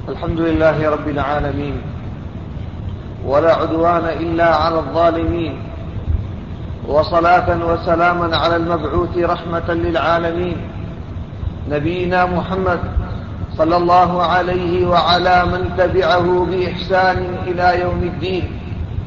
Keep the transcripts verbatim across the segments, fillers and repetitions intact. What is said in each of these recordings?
الحمد لله رب العالمين، ولا عدوان إلا على الظالمين، وصلاة وسلاما على المبعوث رحمة للعالمين نبينا محمد صلى الله عليه وعلى من تبعه بإحسان إلى يوم الدين.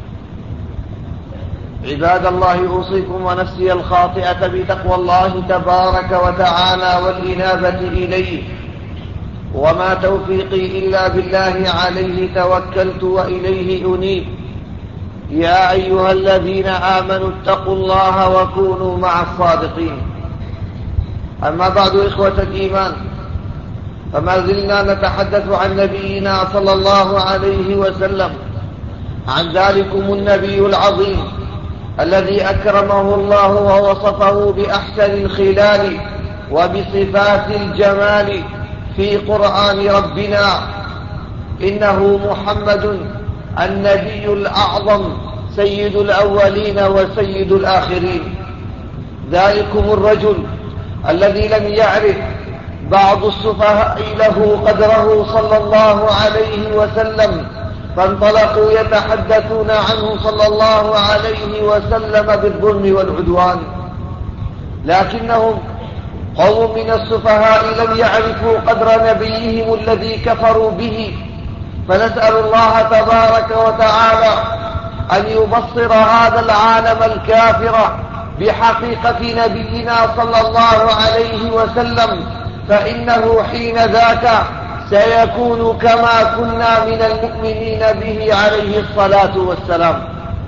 عباد الله، أوصيكم ونفسي الخاطئة بتقوى الله تبارك وتعالى والإنابة إليه، وما توفيقي إلا بالله، عليه توكلت وإليه أنيب. يا أيها الذين آمنوا اتقوا الله وكونوا مع الصادقين. أما بعد، إخوة الإيمان، فما زلنا نتحدث عن نبينا صلى الله عليه وسلم، عن ذلكم النبي العظيم الذي أكرمه الله ووصفه بأحسن الخلال وبصفات الجمال في قرآن ربنا. إنه محمد النبي الأعظم، سيد الأولين وسيد الآخرين. ذلكم الرجل الذي لم يعرف بعض السفهاء له قدره صلى الله عليه وسلم، فانطلقوا يتحدثون عنه صلى الله عليه وسلم بالظلم والعدوان. لكنهم قوم من السفهاء لم يعرفوا قدر نبيهم الذي كفروا به، فنسأل الله تبارك وتعالى أن يبصر هذا العالم الكافر بحقيقة نبينا صلى الله عليه وسلم، فإنه حين ذاك سيكون كما كنا من المؤمنين به عليه الصلاة والسلام.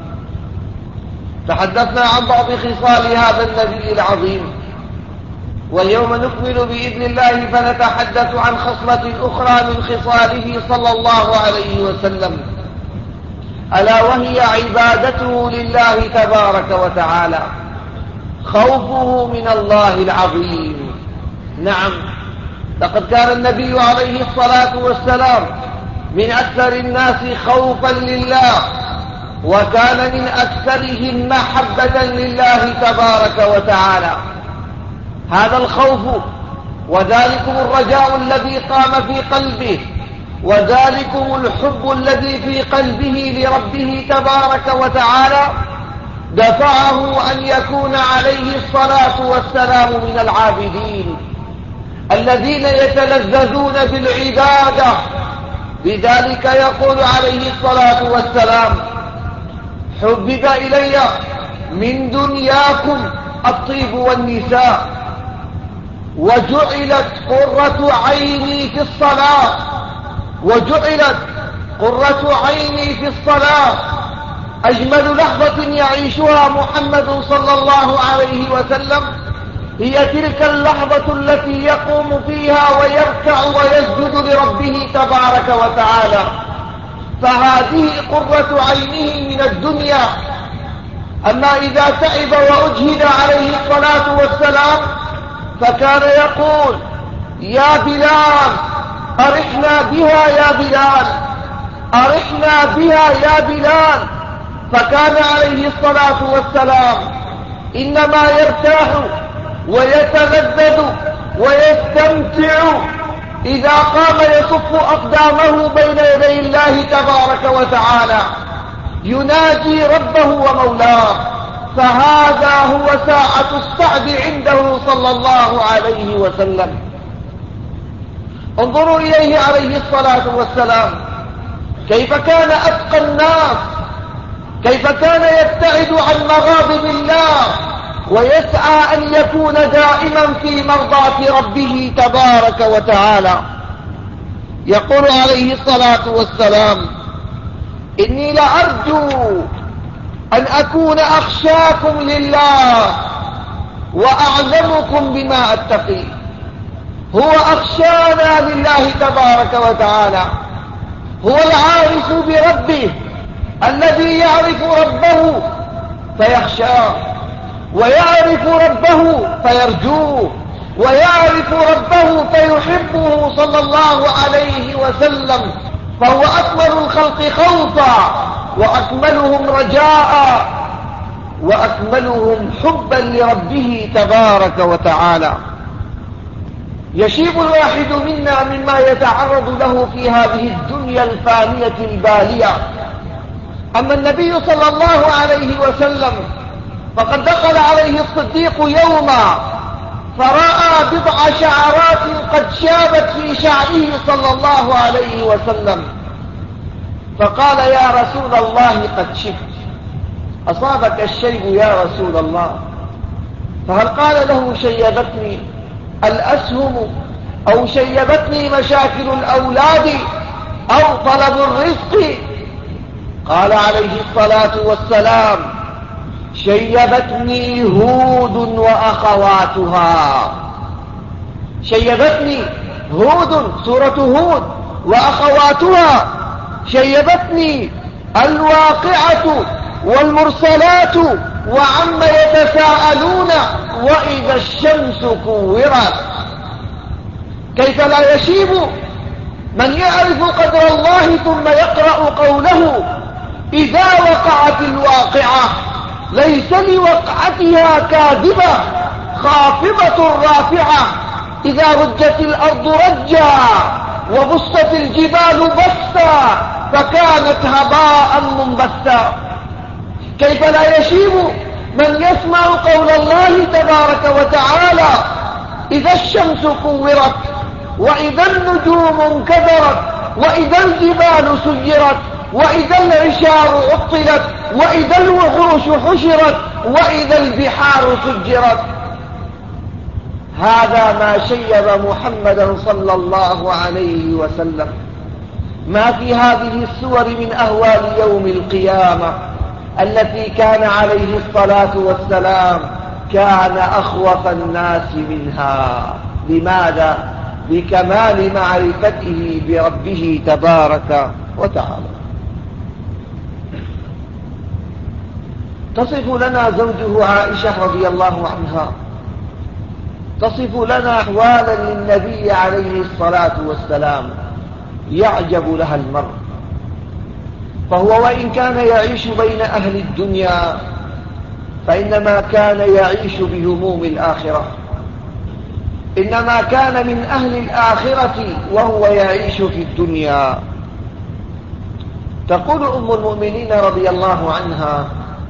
تحدثنا عن بعض خصال هذا النبي العظيم، واليوم نكمل بإذن الله فنتحدث عن خصلة أخرى من خصاله صلى الله عليه وسلم، ألا وهي عبادته لله تبارك وتعالى، خوفه من الله العظيم. نعم، لقد كان النبي عليه الصلاة والسلام من أكثر الناس خوفا لله، وكان من أكثرهم محبة لله تبارك وتعالى. هذا الخوف وذلكم الرجاء الذي قام في قلبه، وذلكم الحب الذي في قلبه لربه تبارك وتعالى، دفعه أن يكون عليه الصلاة والسلام من العابدين الذين يتلذذون بالعبادة. لذلك يقول عليه الصلاة والسلام: حبب إلي من دنياكم الطيب والنساء، وجعلت قرة عيني في الصلاة وجعلت قرة عيني في الصلاة. أجمل لحظة يعيشها محمد صلى الله عليه وسلم هي تلك اللحظة التي يقوم فيها ويركع ويسجد لربه تبارك وتعالى، فهذه قرة عينه من الدنيا. أما إذا تعب وأجهد عليه الصلاة والسلام فكان يقول: يا بلال أرحنا بها يا بلال، أرحنا بها يا بلال. فكان عليه الصلاة والسلام إنما يرتاح ويتلذذ ويستمتع إذا قام يصف أقدامه بين يدي الله تبارك وتعالى يناجي ربه ومولاه، فهذا هو ساعة السعد عنده صلى الله عليه وسلم. انظروا إليه عليه الصلاة والسلام، كيف كان أتقى الناس، كيف كان يبتعد عن مغاضب الله ويسعى أن يكون دائما في مرضاة ربه تبارك وتعالى. يقول عليه الصلاة والسلام: إني لأرجو أن أكون أخشاكم لله وأعلمكم بما أتقي. هو أخشانا لله تبارك وتعالى، هو العارف بربه الذي يعرف ربه فيخشاه، ويعرف ربه فيرجوه، ويعرف ربه فيحبه صلى الله عليه وسلم. فهو أكمل الخلق خوفا، وأكملهم رجاء، وأكملهم حبا لربه تبارك وتعالى. يشيب الواحد منا مما يتعرض له في هذه الدنيا الفانية البالية. أما النبي صلى الله عليه وسلم فقد دخل عليه الصديق يوما فرأى بضع شعرات قد شابت في شعره صلى الله عليه وسلم، فقال: يا رسول الله قد شبت، أصابك الشيب يا رسول الله؟ فهل قال له: شيبتني الأسهم، أو شيبتني مشاكل الأولاد، أو طلب الرزق؟ قال عليه الصلاة والسلام: شيبتني هود وأخواتها. شيبتني هود، سورة هود، وأخواتها. شيبتني الواقعة والمرسلات وعما يتساءلون وإذا الشمس كورت. كيف لا يشيب من يعرف قدر الله ثم يقرأ قوله: إذا وقعت الواقعة ليس لوقعتها كاذبة خافضة رافعة، إذا رجت الأرض رجا وبست الجبال بسا فكانت هباء منبثا. كيف لا يشيب من يسمع قول الله تبارك وتعالى: إذا الشمس كورت، وإذا النجوم انكدرت، وإذا الجبال سيرت، وإذا العشار عطلت، وإذا الوحوش حشرت، وإذا البحار سجرت. هذا ما شيب محمدا صلى الله عليه وسلم. ما في هذه السور من أهوال يوم القيامة التي كان عليه الصلاة والسلام كان أخوف الناس منها. لماذا؟ بكمال معرفته بربه تبارك وتعالى. تصف لنا زوجه عائشة رضي الله عنها، تصف لنا أحوالا للنبي عليه الصلاة والسلام يعجب لها المرء. فهو وإن كان يعيش بين أهل الدنيا فإنما كان يعيش بهموم الآخرة، إنما كان من أهل الآخرة وهو يعيش في الدنيا. تقول أم المؤمنين رضي الله عنها: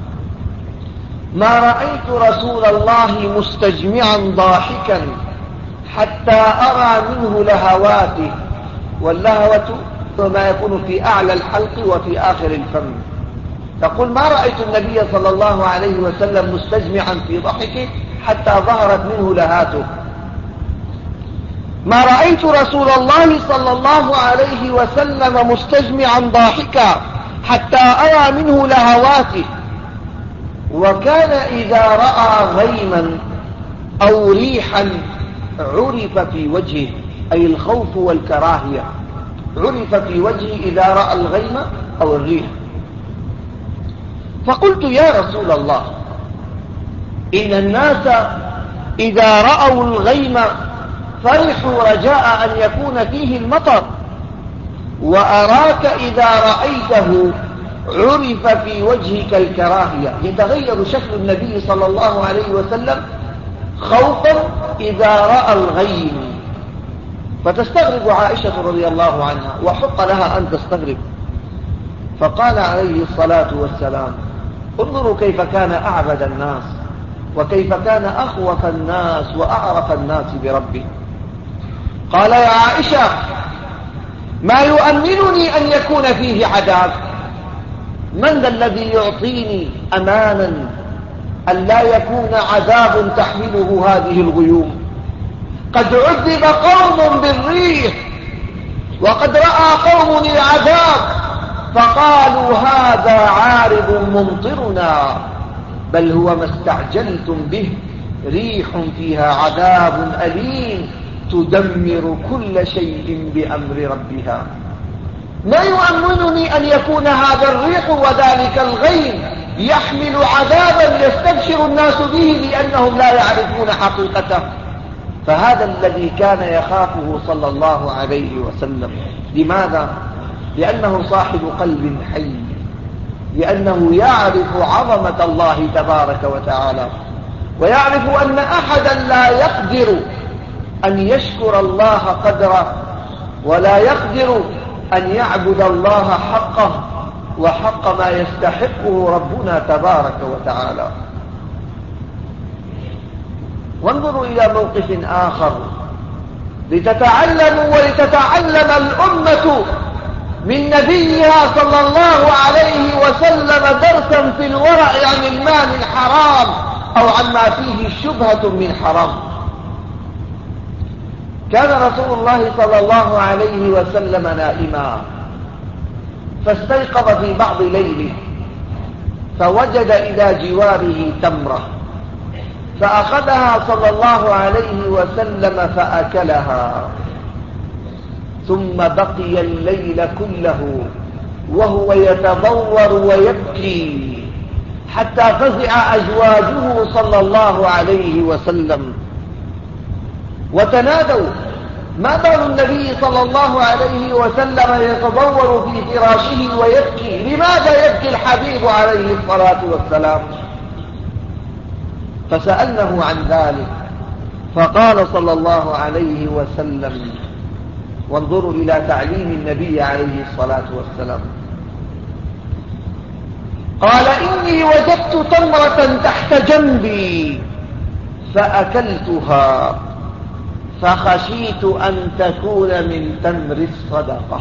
ما رأيت رسول الله مستجمعا ضاحكا حتى أرى منه لهواته، واللهوة ما يكون في أعلى الحلق وفي آخر الفم. تقول: ما رأيت النبي صلى الله عليه وسلم مستجمعا في ضحكه حتى ظهرت منه لهاته. ما رأيت رسول الله صلى الله عليه وسلم مستجمعا ضاحكا حتى أرى منه لهواته. وكان إذا رأى غيما أو ريحا عرف في وجهه، أي الخوف والكراهية، عرف في وجهه إذا رأى الغيم أو الريح. فقلت: يا رسول الله، إن الناس إذا رأوا الغيم فرحوا رجاء أن يكون فيه المطر، وأراك إذا رأيته عرف في وجهك الكراهية. يتغير شكل النبي صلى الله عليه وسلم خوفا إذا رأى الغيم. فتستغرب عائشة رضي الله عنها، وحق لها أن تستغرب. فقال عليه الصلاة والسلام: انظروا كيف كان أعبد الناس، وكيف كان أخوف الناس وأعرف الناس بربه. قال: يا عائشة، ما يؤمنني أن يكون فيه عذاب؟ من ذا الذي يعطيني أمانا أن لا يكون عذاب تحمله هذه الغيوم؟ قد عذب قوم بالريح، وقد رأى قوم العذاب فقالوا: هذا عارض ممطرنا، بل هو ما استعجلتم به، ريح فيها عذاب أليم تدمر كل شيء بأمر ربها. ما يؤمنني أن يكون هذا الريح وذلك الغيم يحمل عذابا يستبشر الناس به لأنهم لا يعرفون حقيقته. فهذا الذي كان يخافه صلى الله عليه وسلم. لماذا؟ لأنه صاحب قلب حي، لأنه يعرف عظمة الله تبارك وتعالى، ويعرف أن أحدا لا يقدر أن يشكر الله قدره، ولا يقدر أن يعبد الله حقه وحق ما يستحقه ربنا تبارك وتعالى. وانظروا إلى موقف آخر لتتعلموا ولتتعلم الأمة من نبيها صلى الله عليه وسلم درسا في الورع عن المال الحرام أو عما فيه شبهة من حرام. كان رسول الله صلى الله عليه وسلم نائما، فاستيقظ في بعض ليله فوجد إلى جواره تمرة، فأخذها صلى الله عليه وسلم فأكلها، ثم بقي الليل كله وهو يتضور ويبكي حتى فزع أزواجه صلى الله عليه وسلم، وتنادوا: ما بال النبي صلى الله عليه وسلم يتضور في فراشه ويبكي؟ لماذا يبكي الحبيب عليه الصلاة والسلام؟ فسألنه عن ذلك، فقال صلى الله عليه وسلم، وانظروا إلى تعليم النبي عليه الصلاة والسلام، قال: إني وجدت تمرة تحت جنبي فأكلتها فخشيت أن تكون من تمر الصدقة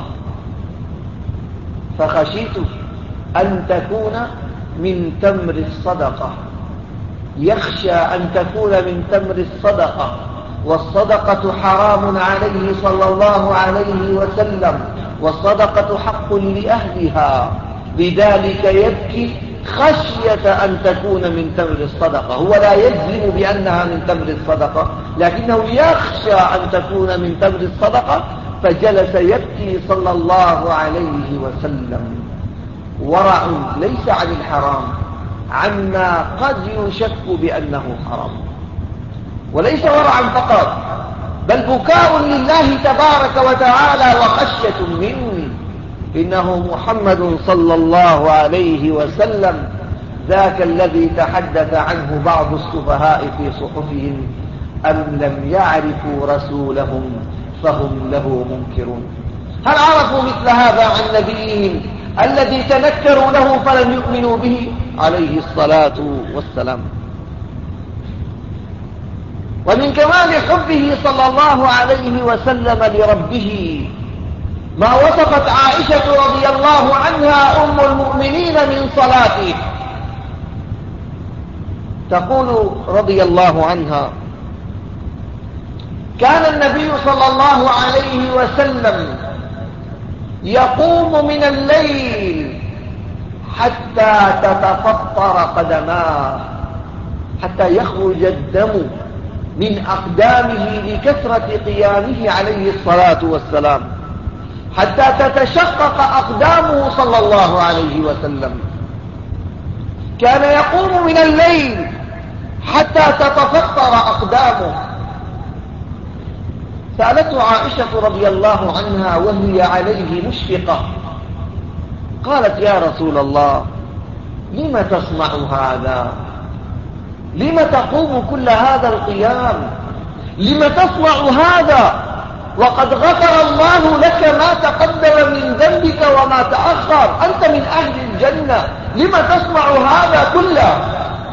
فخشيت أن تكون من تمر الصدقة يخشى أن تكون من تمر الصدقة، والصدقة حرام عليه صلى الله عليه وسلم، والصدقة حق لأهلها، لذلك يبكي خشية أن تكون من تمر الصدقة. هو لا يجزم بأنها من تمر الصدقة، لكنه يخشى أن تكون من تمر الصدقة، فجلس يبكي صلى الله عليه وسلم. ورع ليس عن الحرام، عما قد يشك بأنه حرام، وليس ورعا فقط، بل بكاء لله تبارك وتعالى وخشية منه. إنه محمد صلى الله عليه وسلم ذاك الذي تحدث عنه بعض السفهاء في صحفهم: أم لم يعرفوا رسولهم فهم له منكرون. هل عرفوا مثل هذا عن نبيهم الذي تنكروا له فلم يؤمنوا به عليه الصلاة والسلام؟ ومن كمال حبه صلى الله عليه وسلم لربه ما وصفت عائشة رضي الله عنها أم المؤمنين من صلاته، تقول رضي الله عنها: كان النبي صلى الله عليه وسلم يقوم من الليل حتى تتفطر قدماه، حتى يخرج الدم من أقدامه لكثرة قيامه عليه الصلاة والسلام، حتى تتشقق أقدامه صلى الله عليه وسلم. كان يقوم من الليل حتى تتفطر أقدامه. سألته عائشة رضي الله عنها وهي عليه مشفقة، قالت: يا رسول الله، لم تصنع هذا؟ لم تقوم كل هذا القيام؟ لم تصنع هذا وقد غفر الله لك ما تقدم من ذنبك وما تأخر؟ أنت من أهل الجنة، لم تصنع هذا كله؟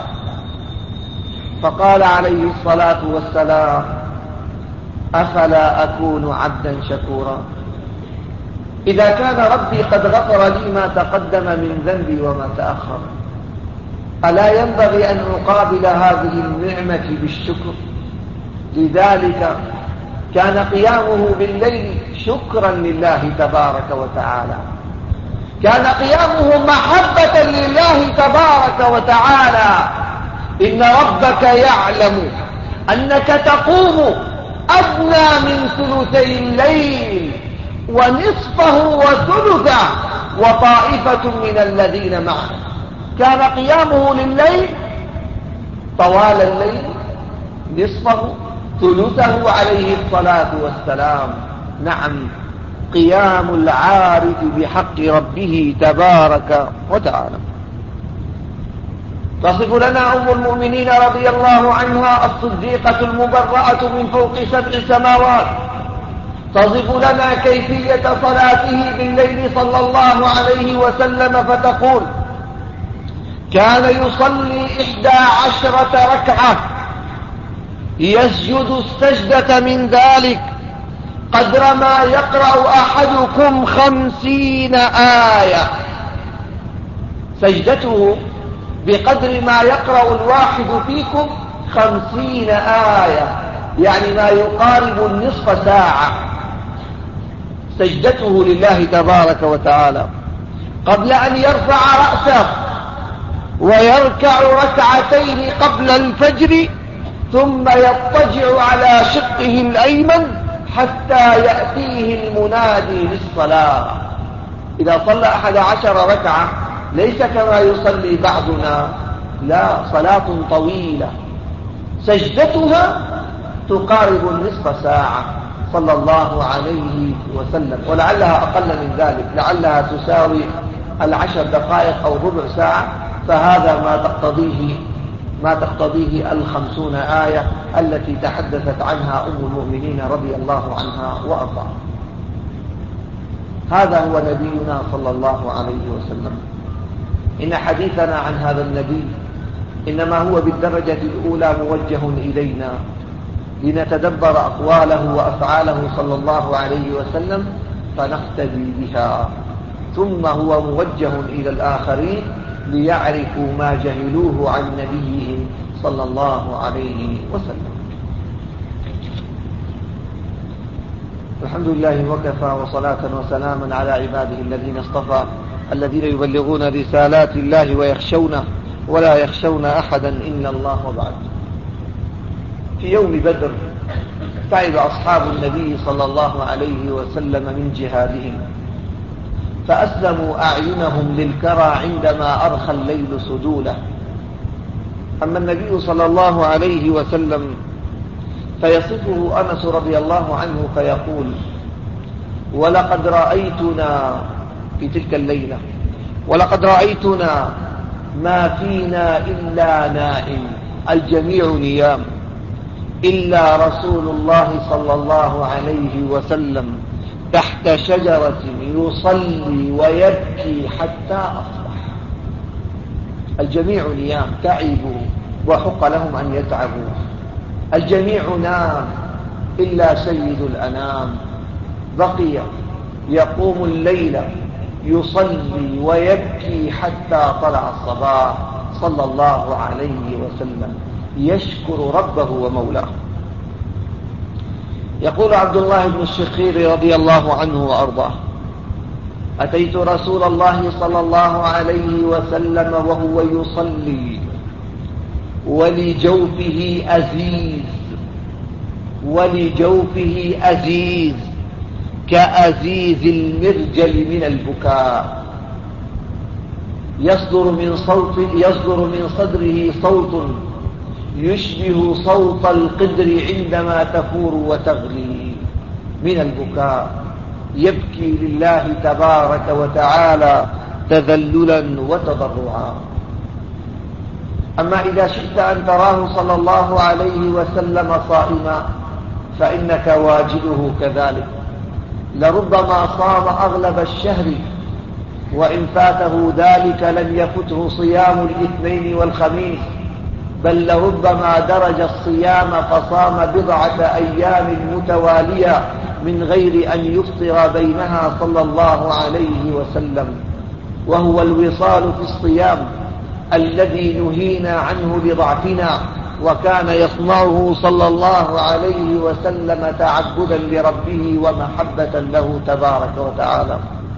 فقال عليه الصلاة والسلام: أفلا أكون عبدا شكورا؟ إذا كان ربي قد غفر لي ما تقدم من ذنبي وما تأخر، ألا ينبغي أن أقابل هذه النعمة بالشكر؟ لذلك كان قيامه بالليل شكرا لله تبارك وتعالى، كان قيامه محبة لله تبارك وتعالى. إن ربك يعلم أنك تقوم أدنى من ثلثي الليل ونصفه وثلثه وطائفة من الذين معه. كان قيامه لليل طوال الليل، نصفه، ثلثه عليه الصلاة والسلام. نعم، قيام العارف بحق ربه تبارك وتعالى. تصف لنا أم المؤمنين رضي الله عنها الصديقة المبرأة من فوق سبع سماوات، تصف لنا كيفية صلاته بالليل صلى الله عليه وسلم فتقول: كان يصلي إحدى عشرة ركعة يسجد السجدة من ذلك قدر ما يقرأ أحدكم خمسين آية. سجدته بقدر ما يقرأ الواحد فيكم خمسين آية، يعني ما يقارب النصف ساعة. سجدته لله تبارك وتعالى قبل أن يرفع رأسه ويركع ركعتين قبل الفجر، ثم يضطجع على شقه الأيمن حتى يأتيه المنادي للصلاة. إذا صلى أحد عشر ركعة ليس كما يصلي بعضنا، لا، صلاة طويلة سجدتها تقارب النصف ساعة صلى الله عليه وسلم، ولعلها أقل من ذلك، لعلها تساوي العشر دقائق أو ربع ساعة، فهذا ما تقتضيه ما تقتضيه الخمسون آية التي تحدثت عنها أم المؤمنين رضي الله عنها وأرضاها. هذا هو نبينا صلى الله عليه وسلم. إن حديثنا عن هذا النبي إنما هو بالدرجة الأولى موجه إلينا لنتدبر أقواله وأفعاله صلى الله عليه وسلم فنقتدي بها، ثم هو موجه إلى الآخرين ليعرفوا ما جهلوه عن نبيهم صلى الله عليه وسلم. الحمد لله وكفى، وصلاة وسلاما على عباده الذين اصطفى، الذين يبلغون رسالات الله ويخشونه ولا يخشون أحدا إلا الله. وبعد، في يوم بدر تعب أصحاب النبي صلى الله عليه وسلم من جهادهم، فأسلموا أعينهم للكرى عندما أرخى الليل سدوله. أما النبي صلى الله عليه وسلم فيصفه أنس رضي الله عنه فيقول: ولقد رأيتنا في تلك الليلة ولقد رأيتنا ما فينا إلا نائم، الجميع نيام، إلا رسول الله صلى الله عليه وسلم تحت شجرة يصلي ويبكي حتى أصبح. الجميع نيام، تعبوا وحق لهم أن يتعبوا. الجميع نام إلا سيد الأنام، بقي يقوم الليل يصلي ويبكي حتى طلع الصباح صلى الله عليه وسلم يشكر ربه ومولاه. يقول عبد الله بن الشخير رضي الله عنه وأرضاه: أتيت رسول الله صلى الله عليه وسلم وهو يصلي ولجوفه أزيز ولجوفه أزيز كأزيز المرجل من البكاء، يصدر من صوت يصدر من صدره صوت يشبه صوت القدر عندما تفور وتغلي من البكاء، يبكي لله تبارك وتعالى تذللا وتضرعا. أما إذا شئت أن تراه صلى الله عليه وسلم صائما فإنك واجده كذلك، لربما صام أغلب الشهر وإن فاته ذلك لم يفته صيام الاثنين والخميس، بل لربما درج الصيام فصام بضعة أيام متوالية من غير أن يفطر بينها صلى الله عليه وسلم، وهو الوصال في الصيام الذي نهينا عنه لضعفنا، وكان يصنعه صلى الله عليه وسلم تعبدا لربه ومحبة له تبارك وتعالى.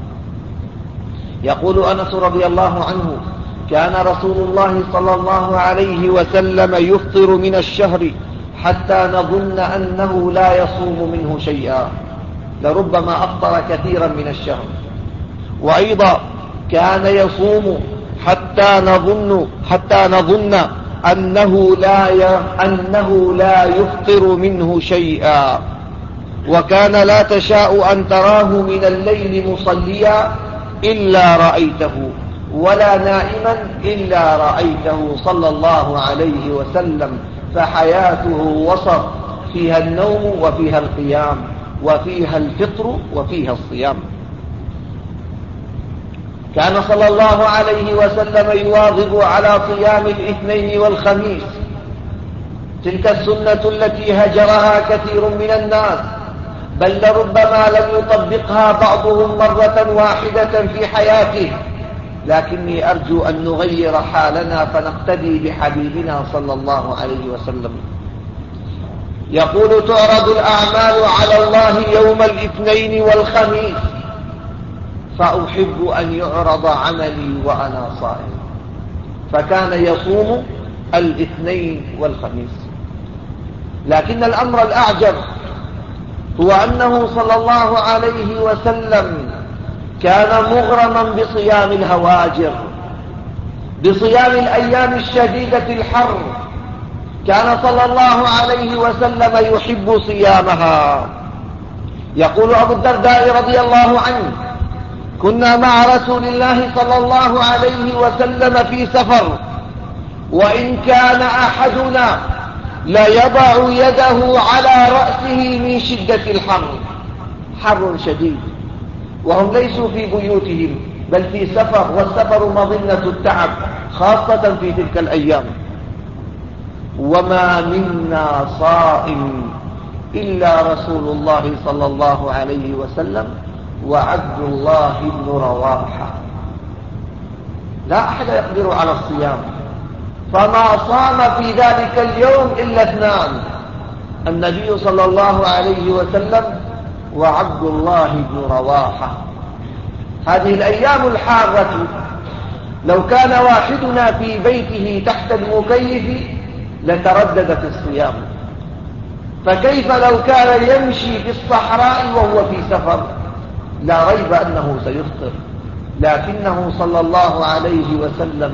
يقول أنس رضي الله عنه: كان رسول الله صلى الله عليه وسلم يفطر من الشهر حتى نظن أنه لا يصوم منه شيئا، لربما أفطر كثيرا من الشهر. وأيضا كان يصوم حتى نظن حتى نظن أنه لا أنه لا يفطر منه شيئا، وكان لا تشاء أن تراه من الليل مصليا إلا رأيته، ولا نائما إلا رأيته صلى الله عليه وسلم، فحياته وسط، فيها النوم وفيها القيام وفيها الفطر وفيها الصيام. كان صلى الله عليه وسلم يواظب على صيام الاثنين والخميس، تلك السنة التي هجرها كثير من الناس، بل لربما لم يطبقها بعضهم مرة واحدة في حياته. لكني أرجو أن نغير حالنا فنقتدي بحبيبنا صلى الله عليه وسلم. يقول: تعرض الأعمال على الله يوم الاثنين والخميس، فأحب أن يعرض عملي وأنا صائم. فكان يصوم الاثنين والخميس. لكن الأمر الأعجب هو أنه صلى الله عليه وسلم كان مغرما بصيام الهواجر، بصيام الأيام الشديدة الحر. كان صلى الله عليه وسلم يحب صيامها. يقول أبو الدرداء رضي الله عنه: كنا مع رسول الله صلى الله عليه وسلم في سفر، وإن كان أحدنا ليضع يده على رأسه من شدة الحر، حر شديد، وهم ليسوا في بيوتهم بل في سفر، والسفر مظنة التعب خاصة في تلك الأيام. وما منا صائم إلا رسول الله صلى الله عليه وسلم وعبد الله بن رواحة، لا أحد يقدر على الصيام، فما صام في ذلك اليوم إلا اثنان: النبي صلى الله عليه وسلم وعبد الله بن رواحة. هذه الأيام الحارة لو كان واحدنا في بيته تحت المكيف لتردد في الصيام، فكيف لو كان يمشي في الصحراء وهو في سفر؟ لا ريب أنه سيفطر. لكنه صلى الله عليه وسلم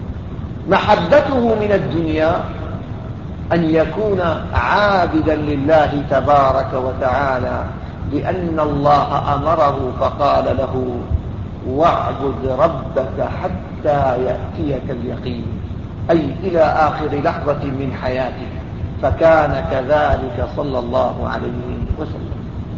محبته من الدنيا أن يكون عابدا لله تبارك وتعالى، لأن الله أمره فقال له: واعبد ربك حتى يأتيك اليقين، أي إلى آخر لحظة من حياته. فكان كذلك صلى الله عليه وسلم.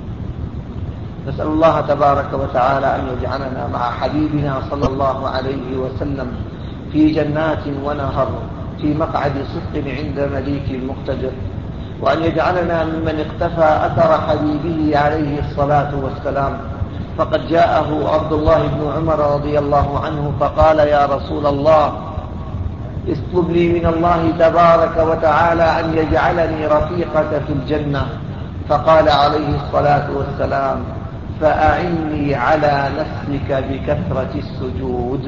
نسأل الله تبارك وتعالى أن يجعلنا مع حبيبنا صلى الله عليه وسلم في جنات ونهر، في مقعد صدق عند مليك مقتدر، وأن يجعلنا ممن اقتفى أثر حبيبه عليه الصلاة والسلام. فقد جاءه عبد الله بن عمر رضي الله عنه فقال: يا رسول الله، اطلب لي من الله تبارك وتعالى أن يجعلني رفيقك في الجنة. فقال عليه الصلاة والسلام: فأعني على نفسك بكثرة السجود.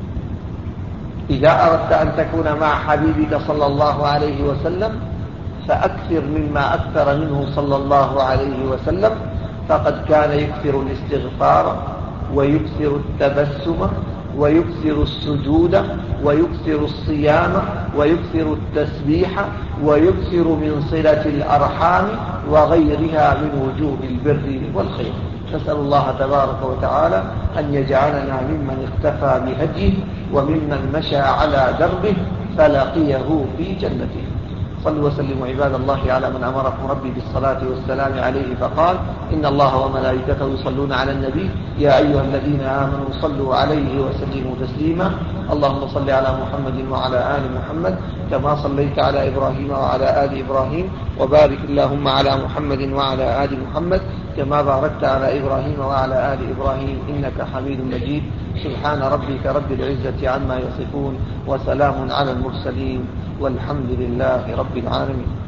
إذا أردت أن تكون مع حبيبك صلى الله عليه وسلم فأكثر مما أكثر منه صلى الله عليه وسلم، فقد كان يكثر الاستغفار ويكثر التبسم ويكثر السجود ويكثر الصيام ويكثر التسبيح ويكثر من صلة الأرحام وغيرها من وجوه البر والخير. نسأل الله تبارك وتعالى أن يجعلنا ممن اختفى بهديه وممن مشى على دربه فلقيه في جنته. صلوا وسلموا عباد الله على من أمركم ربي بالصلاة والسلام عليه فقال: إن الله وملائكته يصلون على النبي يا أيها الذين آمنوا صلوا عليه وسلموا تسليما. اللهم صل على محمد وعلى آل محمد كما صليت على إبراهيم وعلى آل إبراهيم، وبارك اللهم على محمد وعلى آل محمد كما باركت على إبراهيم وعلى آل إبراهيم إنك حميد مجيد. سبحان ربك رب العزة عما يصفون، وسلام على المرسلين، والحمد لله رب العالمين.